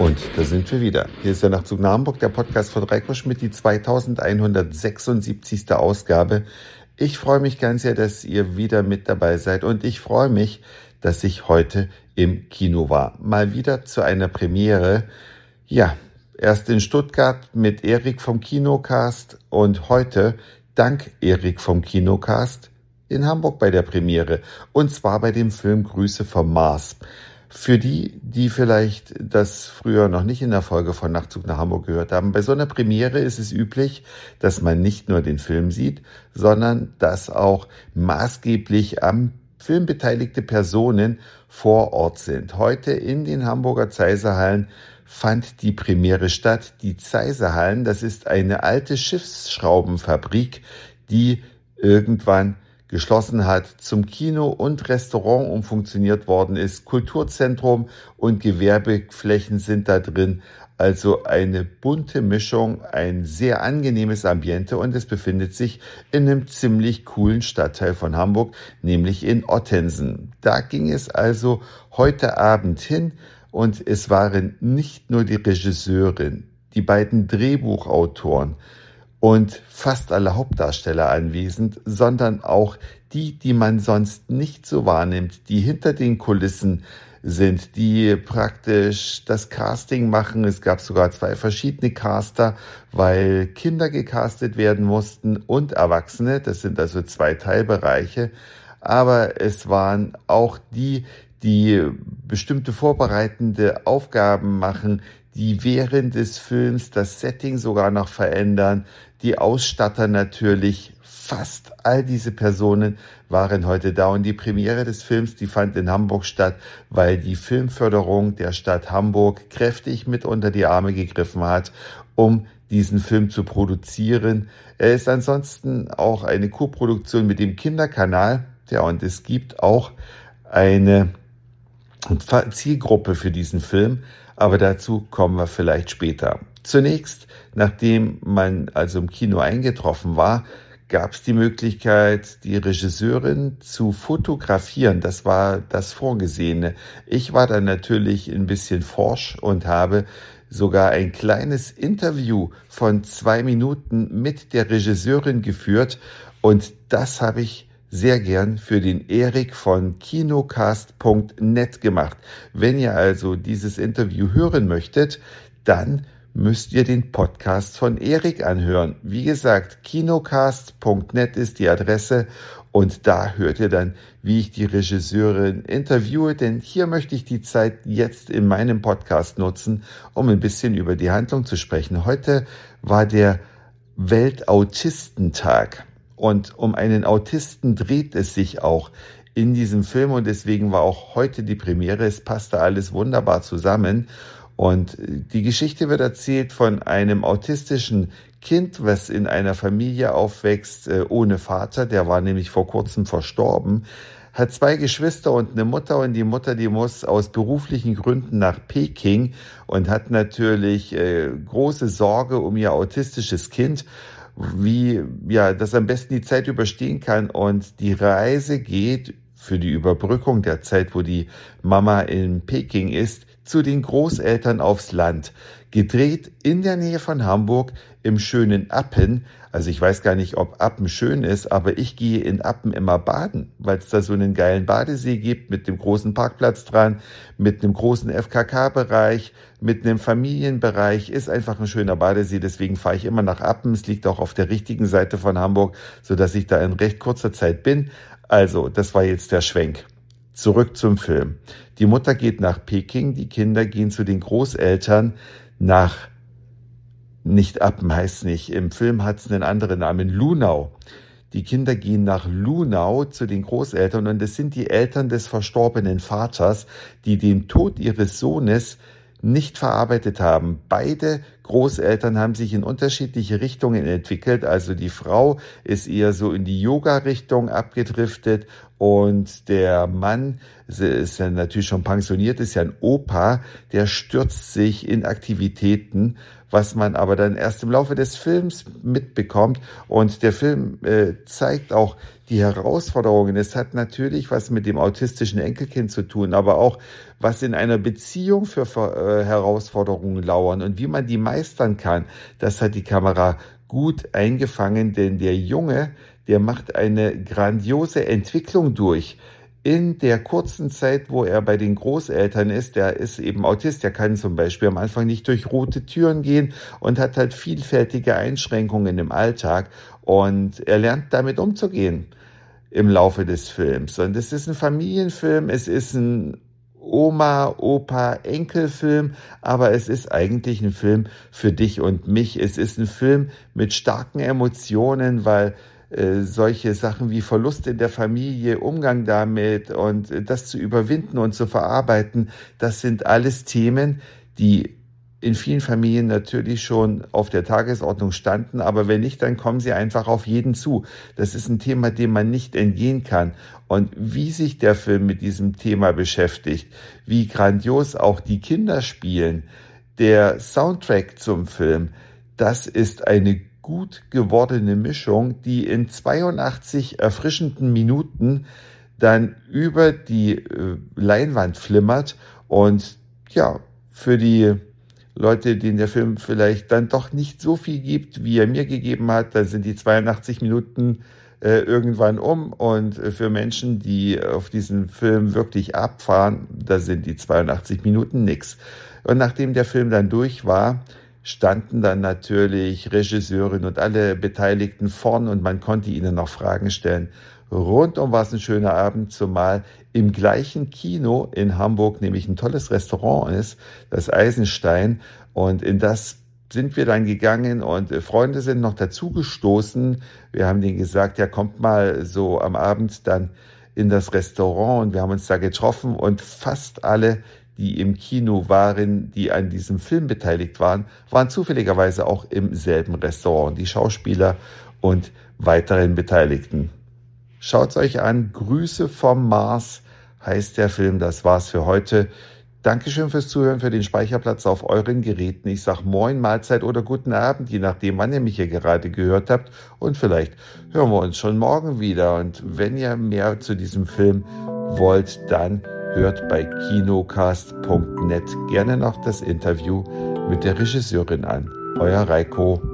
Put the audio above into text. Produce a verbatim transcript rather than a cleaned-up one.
Und da sind wir wieder. Hier ist der Nachtzug nach Hamburg, der Podcast von Reiko Schmidt, die zweitausendeinhundertsechsundsiebzigste Ausgabe. Ich freue mich ganz sehr, dass ihr wieder mit dabei seid und ich freue mich, dass ich heute im Kino war. Mal wieder zu einer Premiere. Ja, erst in Stuttgart mit Erik vom Kinocast und heute dank Erik vom Kinocast in Hamburg bei der Premiere. Und zwar bei dem Film Grüße vom Mars. Für die, die vielleicht das früher noch nicht in der Folge von Nachtzug nach Hamburg gehört haben, bei so einer Premiere ist es üblich, dass man nicht nur den Film sieht, sondern dass auch maßgeblich am Film beteiligte Personen vor Ort sind. Heute in den Hamburger Zeiserhallen fand die Premiere statt. Die Zeiserhallen, das ist eine alte Schiffsschraubenfabrik, die irgendwann geschlossen hat, zum Kino und Restaurant umfunktioniert worden ist. Kulturzentrum und Gewerbeflächen sind da drin. Also eine bunte Mischung, ein sehr angenehmes Ambiente und es befindet sich in einem ziemlich coolen Stadtteil von Hamburg, nämlich in Ottensen. Da ging es also heute Abend hin und es waren nicht nur die Regisseurin, die beiden Drehbuchautoren und fast alle Hauptdarsteller anwesend, sondern auch die, die man sonst nicht so wahrnimmt, die hinter den Kulissen sind, die praktisch das Casting machen. Es gab sogar zwei verschiedene Caster, weil Kinder gecastet werden mussten und Erwachsene. Das sind also zwei Teilbereiche. Aber es waren auch die, die bestimmte vorbereitende Aufgaben machen, die während des Films das Setting sogar noch verändern, die Ausstatter natürlich, fast all diese Personen waren heute da und die Premiere des Films, die fand in Hamburg statt, weil die Filmförderung der Stadt Hamburg kräftig mit unter die Arme gegriffen hat, um diesen Film zu produzieren. Er ist ansonsten auch eine Co-Produktion mit dem Kinderkanal, ja, und es gibt auch eine Zielgruppe für diesen Film, aber dazu kommen wir vielleicht später. Zunächst, nachdem man also im Kino eingetroffen war, gab es die Möglichkeit, die Regisseurin zu fotografieren. Das war das Vorgesehene. Ich war dann natürlich ein bisschen forsch und habe sogar ein kleines Interview von zwei Minuten mit der Regisseurin geführt und das habe ich sehr gern für den Erik von kinocast punkt net gemacht. Wenn ihr also dieses Interview hören möchtet, dann müsst ihr den Podcast von Erik anhören. Wie gesagt, kinocast punkt net ist die Adresse und da hört ihr dann, wie ich die Regisseurin interviewe, denn hier möchte ich die Zeit jetzt in meinem Podcast nutzen, um ein bisschen über die Handlung zu sprechen. Heute war der Weltautistentag. Und um einen Autisten dreht es sich auch in diesem Film und deswegen war auch heute die Premiere. Es passte alles wunderbar zusammen und die Geschichte wird erzählt von einem autistischen Kind, was in einer Familie aufwächst ohne Vater. Der war nämlich vor kurzem verstorben, hat zwei Geschwister und eine Mutter und die Mutter, die muss aus beruflichen Gründen nach Peking und hat natürlich äh, große Sorge um ihr autistisches Kind, wie ja das am besten die Zeit überstehen kann und die Reise geht für die Überbrückung der Zeit, wo die Mama in Peking ist, zu den Großeltern aufs Land. Gedreht in der Nähe von Hamburg im schönen Appen. Also ich weiß gar nicht, ob Appen schön ist, aber ich gehe in Appen immer baden, weil es da so einen geilen Badesee gibt mit dem großen Parkplatz dran, mit einem großen F K K-Bereich, mit einem Familienbereich. Ist einfach ein schöner Badesee, deswegen fahre ich immer nach Appen. Es liegt auch auf der richtigen Seite von Hamburg, sodass ich da in recht kurzer Zeit bin. Also, das war jetzt der Schwenk. Zurück zum Film. Die Mutter geht nach Peking, die Kinder gehen zu den Großeltern nach, nicht Appen heißt nicht, im Film hat es einen anderen Namen, Lunau. Die Kinder gehen nach Lunau zu den Großeltern und es sind die Eltern des verstorbenen Vaters, die den Tod ihres Sohnes nicht verarbeitet haben. Beide Großeltern haben sich in unterschiedliche Richtungen entwickelt. Also die Frau ist eher so in die Yoga-Richtung abgedriftet und der Mann ist ja natürlich schon pensioniert, ist ja ein Opa, der stürzt sich in Aktivitäten, was man aber dann erst im Laufe des Films mitbekommt. Und der Film äh, zeigt auch die Herausforderungen. Es hat natürlich was mit dem autistischen Enkelkind zu tun, aber auch was in einer Beziehung für äh, Herausforderungen lauern und wie man die meistern kann. Das hat die Kamera gut eingefangen, denn der Junge, der macht eine grandiose Entwicklung durch. In der kurzen Zeit, wo er bei den Großeltern ist, der ist eben Autist, der kann zum Beispiel am Anfang nicht durch rote Türen gehen und hat halt vielfältige Einschränkungen im Alltag und er lernt damit umzugehen im Laufe des Films. Und es ist ein Familienfilm, es ist ein Oma, Opa, Enkelfilm, aber es ist eigentlich ein Film für dich und mich. Es ist ein Film mit starken Emotionen, weil solche Sachen wie Verlust in der Familie, Umgang damit und das zu überwinden und zu verarbeiten, das sind alles Themen, die in vielen Familien natürlich schon auf der Tagesordnung standen, aber wenn nicht, dann kommen sie einfach auf jeden zu. Das ist ein Thema, dem man nicht entgehen kann. Und wie sich der Film mit diesem Thema beschäftigt, wie grandios auch die Kinder spielen, der Soundtrack zum Film, das ist eine gut gewordene Mischung, die in zweiundachtzig erfrischenden Minuten dann über die äh, Leinwand flimmert und ja, für die Leute, denen der Film vielleicht dann doch nicht so viel gibt, wie er mir gegeben hat, da sind die zweiundachtzig Minuten äh, irgendwann um und äh, für Menschen, die auf diesen Film wirklich abfahren, da sind die zweiundachtzig Minuten nix. Und nachdem der Film dann durch war, standen dann natürlich Regisseurin und alle Beteiligten vorn und man konnte ihnen noch Fragen stellen. Rundum war es ein schöner Abend, zumal im gleichen Kino in Hamburg nämlich ein tolles Restaurant ist, das Eisenstein, und in das sind wir dann gegangen und Freunde sind noch dazugestoßen. Wir haben denen gesagt, ja, kommt mal so am Abend dann in das Restaurant und wir haben uns da getroffen und fast alle, die im Kino waren, die an diesem Film beteiligt waren, waren zufälligerweise auch im selben Restaurant, die Schauspieler und weiteren Beteiligten. Schaut's euch an, Grüße vom Mars heißt der Film, das war's für heute. Dankeschön fürs Zuhören, für den Speicherplatz auf euren Geräten. Ich sag Moin, Mahlzeit oder guten Abend, je nachdem, wann ihr mich hier gerade gehört habt. Und vielleicht hören wir uns schon morgen wieder. Und wenn ihr mehr zu diesem Film wollt, dann hört bei kinocast punkt net gerne noch das Interview mit der Regisseurin an. Euer Reiko.